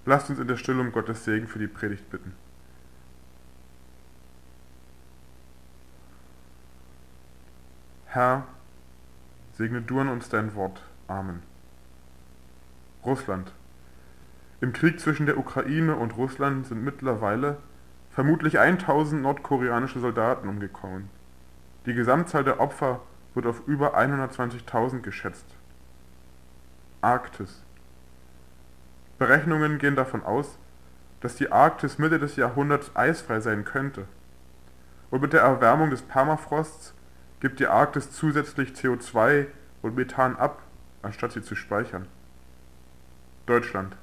Lasst uns in der Stille um Gottes Segen für die Predigt bitten. Herr, segne du an uns dein Wort. Amen. Russland. Im Krieg zwischen der Ukraine und Russland sind mittlerweile vermutlich 1000 nordkoreanische Soldaten umgekommen. Die Gesamtzahl der Opfer wird auf über 120.000 geschätzt. Arktis. Berechnungen gehen davon aus, dass die Arktis Mitte des Jahrhunderts eisfrei sein könnte. Und mit der Erwärmung des Permafrosts gibt die Arktis zusätzlich CO2 und Methan ab, anstatt sie zu speichern. Deutschland.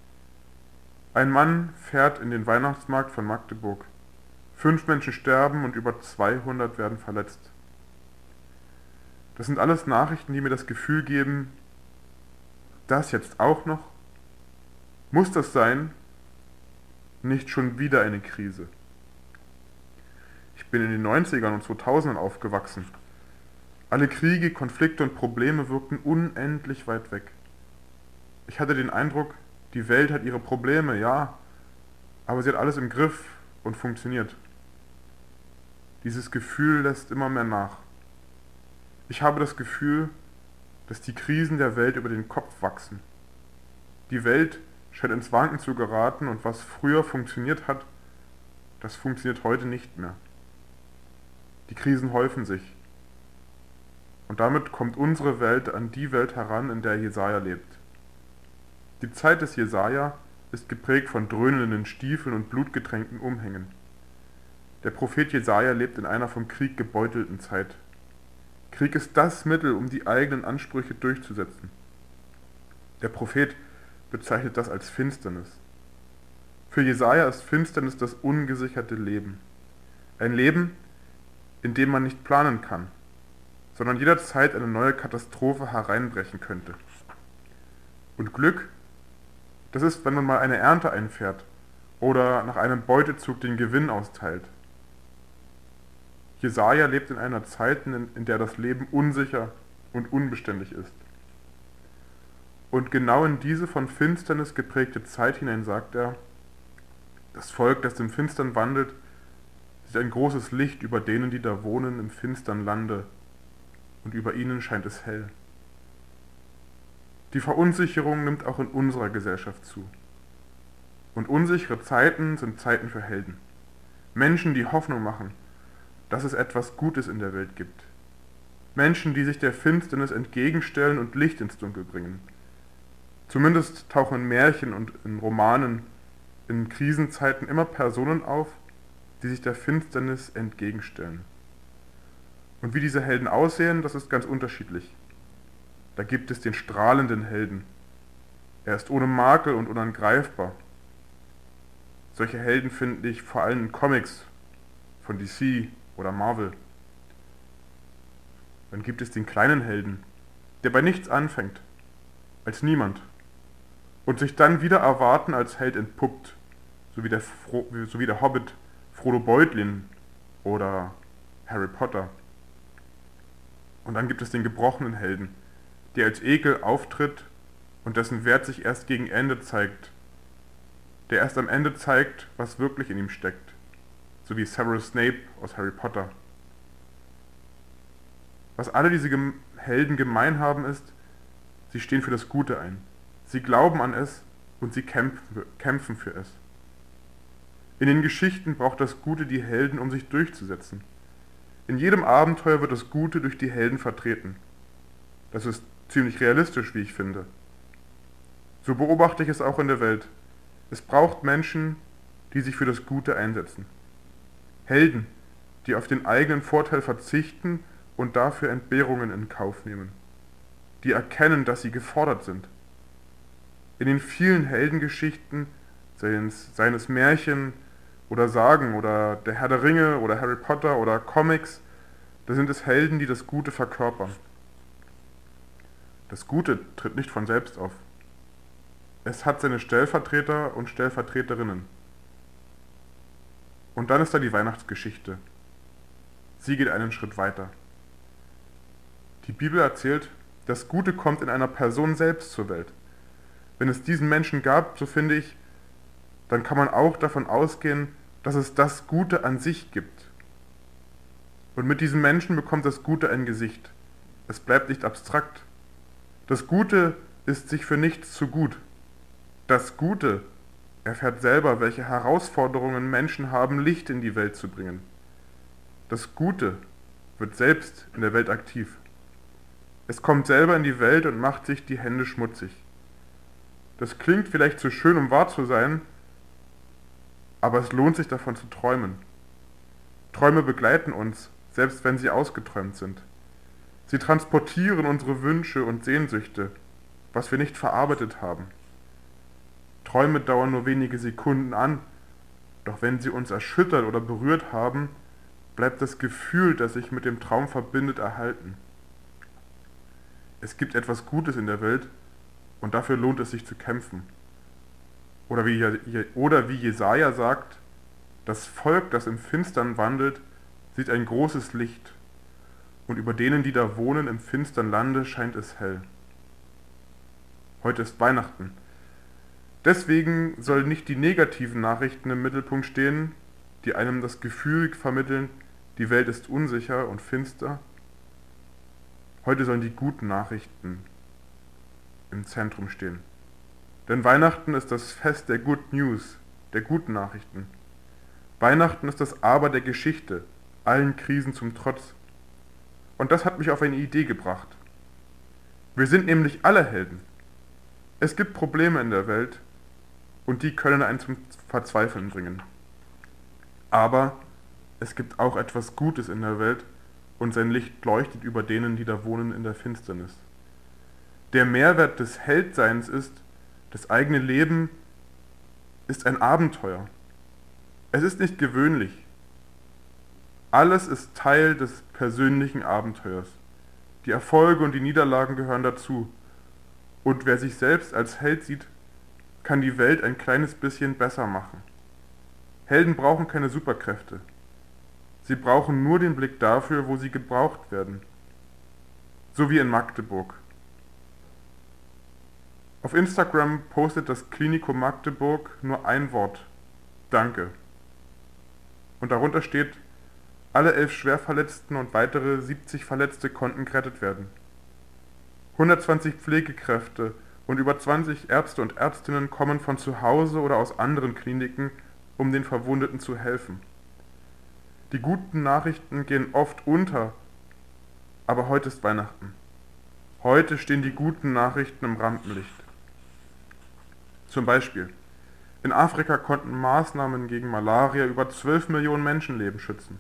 Ein Mann fährt in den Weihnachtsmarkt von Magdeburg. 5 Menschen sterben und über 200 werden verletzt. Das sind alles Nachrichten, die mir das Gefühl geben, das jetzt auch noch? Muss das sein? Nicht schon wieder eine Krise. Ich bin in den 90ern und 2000ern aufgewachsen. Alle Kriege, Konflikte und Probleme wirkten unendlich weit weg. Ich hatte den Eindruck, die Welt hat ihre Probleme, ja, aber sie hat alles im Griff und funktioniert. Dieses Gefühl lässt immer mehr nach. Ich habe das Gefühl, dass die Krisen der Welt über den Kopf wachsen. Die Welt scheint ins Wanken zu geraten und was früher funktioniert hat, das funktioniert heute nicht mehr. Die Krisen häufen sich. Und damit kommt unsere Welt an die Welt heran, in der Jesaja lebt. Die Zeit des Jesaja ist geprägt von dröhnenden Stiefeln und blutgetränkten Umhängen. Der Prophet Jesaja lebt in einer vom Krieg gebeutelten Zeit. Krieg ist das Mittel, um die eigenen Ansprüche durchzusetzen. Der Prophet bezeichnet das als Finsternis. Für Jesaja ist Finsternis das ungesicherte Leben. Ein Leben, in dem man nicht planen kann, sondern jederzeit eine neue Katastrophe hereinbrechen könnte. Und Glück, das ist, wenn man mal eine Ernte einfährt oder nach einem Beutezug den Gewinn austeilt. Jesaja lebt in einer Zeit, in der das Leben unsicher und unbeständig ist. Und genau in diese von Finsternis geprägte Zeit hinein sagt er, das Volk, das im Finstern wandelt, sieht ein großes Licht über denen, die da wohnen im finstern Lande, und über ihnen scheint es hell. Die Verunsicherung nimmt auch in unserer Gesellschaft zu. Und unsichere Zeiten sind Zeiten für Helden. Menschen, die Hoffnung machen, dass es etwas Gutes in der Welt gibt. Menschen, die sich der Finsternis entgegenstellen und Licht ins Dunkel bringen. Zumindest tauchen in Märchen und in Romanen in Krisenzeiten immer Personen auf, die sich der Finsternis entgegenstellen. Und wie diese Helden aussehen, das ist ganz unterschiedlich. Da gibt es den strahlenden Helden. Er ist ohne Makel und unangreifbar. Solche Helden finde ich vor allem in Comics von DC oder Marvel. Dann gibt es den kleinen Helden, der bei nichts anfängt, als niemand, und sich dann wieder erwarten als Held entpuppt, so wie der Hobbit Frodo Beutlin oder Harry Potter. Und dann gibt es den gebrochenen Helden, der als Ekel auftritt und dessen Wert sich erst gegen Ende zeigt, der erst am Ende zeigt, was wirklich in ihm steckt, so wie Severus Snape aus Harry Potter. Was alle diese Helden gemein haben ist, sie stehen für das Gute ein. Sie glauben an es und sie kämpfen für es. In den Geschichten braucht das Gute die Helden, um sich durchzusetzen. In jedem Abenteuer wird das Gute durch die Helden vertreten. Das ist ziemlich realistisch, wie ich finde. So beobachte ich es auch in der Welt. Es braucht Menschen, die sich für das Gute einsetzen. Helden, die auf den eigenen Vorteil verzichten und dafür Entbehrungen in Kauf nehmen. Die erkennen, dass sie gefordert sind. In den vielen Heldengeschichten, seien es Märchen oder Sagen oder der Herr der Ringe oder Harry Potter oder Comics, da sind es Helden, die das Gute verkörpern. Das Gute tritt nicht von selbst auf. Es hat seine Stellvertreter und Stellvertreterinnen. Und dann ist da die Weihnachtsgeschichte. Sie geht einen Schritt weiter. Die Bibel erzählt, das Gute kommt in einer Person selbst zur Welt. Wenn es diesen Menschen gab, so finde ich, dann kann man auch davon ausgehen, dass es das Gute an sich gibt. Und mit diesem Menschen bekommt das Gute ein Gesicht. Es bleibt nicht abstrakt. Das Gute ist sich für nichts zu gut. Das Gute erfährt selber, welche Herausforderungen Menschen haben, Licht in die Welt zu bringen. Das Gute wird selbst in der Welt aktiv. Es kommt selber in die Welt und macht sich die Hände schmutzig. Das klingt vielleicht zu schön, um wahr zu sein, aber es lohnt sich davon zu träumen. Träume begleiten uns, selbst wenn sie ausgeträumt sind. Sie transportieren unsere Wünsche und Sehnsüchte, was wir nicht verarbeitet haben. Träume dauern nur wenige Sekunden an, doch wenn sie uns erschüttert oder berührt haben, bleibt das Gefühl, das sich mit dem Traum verbindet, erhalten. Es gibt etwas Gutes in der Welt und dafür lohnt es sich zu kämpfen. Oder wie Jesaja sagt, das Volk, das im Finstern wandelt, sieht ein großes Licht, und über denen, die da wohnen im finstern Lande, scheint es hell. Heute ist Weihnachten. Deswegen sollen nicht die negativen Nachrichten im Mittelpunkt stehen, die einem das Gefühl vermitteln, die Welt ist unsicher und finster. Heute sollen die guten Nachrichten im Zentrum stehen. Denn Weihnachten ist das Fest der Good News, der guten Nachrichten. Weihnachten ist das Aber der Geschichte, allen Krisen zum Trotz. Und das hat mich auf eine Idee gebracht. Wir sind nämlich alle Helden. Es gibt Probleme in der Welt und die können einen zum Verzweifeln bringen. Aber es gibt auch etwas Gutes in der Welt und sein Licht leuchtet über denen, die da wohnen, in der Finsternis. Der Mehrwert des Heldseins ist, das eigene Leben ist ein Abenteuer. Es ist nicht gewöhnlich. Alles ist Teil des persönlichen Abenteuers. Die Erfolge und die Niederlagen gehören dazu. Und wer sich selbst als Held sieht, kann die Welt ein kleines bisschen besser machen. Helden brauchen keine Superkräfte. Sie brauchen nur den Blick dafür, wo sie gebraucht werden. So wie in Magdeburg. Auf Instagram postet das Klinikum Magdeburg nur ein Wort: Danke. Und darunter steht: Alle 11 Schwerverletzten und weitere 70 Verletzte konnten gerettet werden. 120 Pflegekräfte und über 20 Ärzte und Ärztinnen kommen von zu Hause oder aus anderen Kliniken, um den Verwundeten zu helfen. Die guten Nachrichten gehen oft unter, aber heute ist Weihnachten. Heute stehen die guten Nachrichten im Rampenlicht. Zum Beispiel: In Afrika konnten Maßnahmen gegen Malaria über 12 Millionen Menschenleben schützen.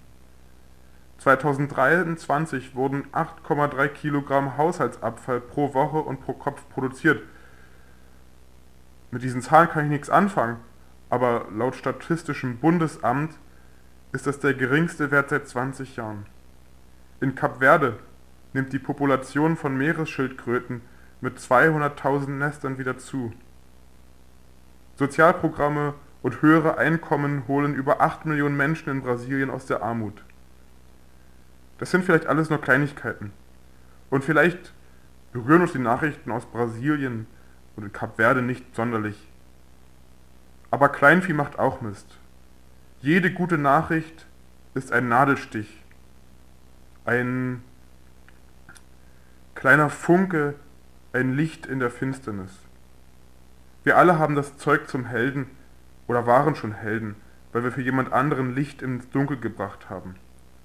2023 wurden 8,3 Kilogramm Haushaltsabfall pro Woche und pro Kopf produziert. Mit diesen Zahlen kann ich nichts anfangen, aber laut Statistischem Bundesamt ist das der geringste Wert seit 20 Jahren. In Kap Verde nimmt die Population von Meeresschildkröten mit 200.000 Nestern wieder zu. Sozialprogramme und höhere Einkommen holen über 8 Millionen Menschen in Brasilien aus der Armut. Das sind vielleicht alles nur Kleinigkeiten. Und vielleicht berühren uns die Nachrichten aus Brasilien und in Kap Verde nicht sonderlich. Aber Kleinvieh macht auch Mist. Jede gute Nachricht ist ein Nadelstich, ein kleiner Funke, ein Licht in der Finsternis. Wir alle haben das Zeug zum Helden oder waren schon Helden, weil wir für jemand anderen Licht ins Dunkel gebracht haben.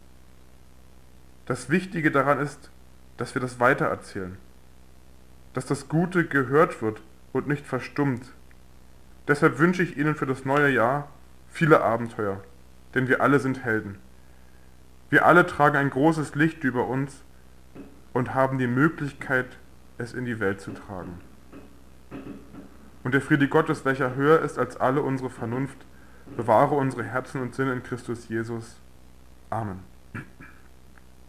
Das Wichtige daran ist, dass wir das weitererzählen, dass das Gute gehört wird und nicht verstummt. Deshalb wünsche ich Ihnen für das neue Jahr viele Abenteuer, denn wir alle sind Helden. Wir alle tragen ein großes Licht über uns und haben die Möglichkeit, es in die Welt zu tragen. Und der Friede Gottes, welcher höher ist als alle unsere Vernunft, bewahre unsere Herzen und Sinne in Christus Jesus. Amen.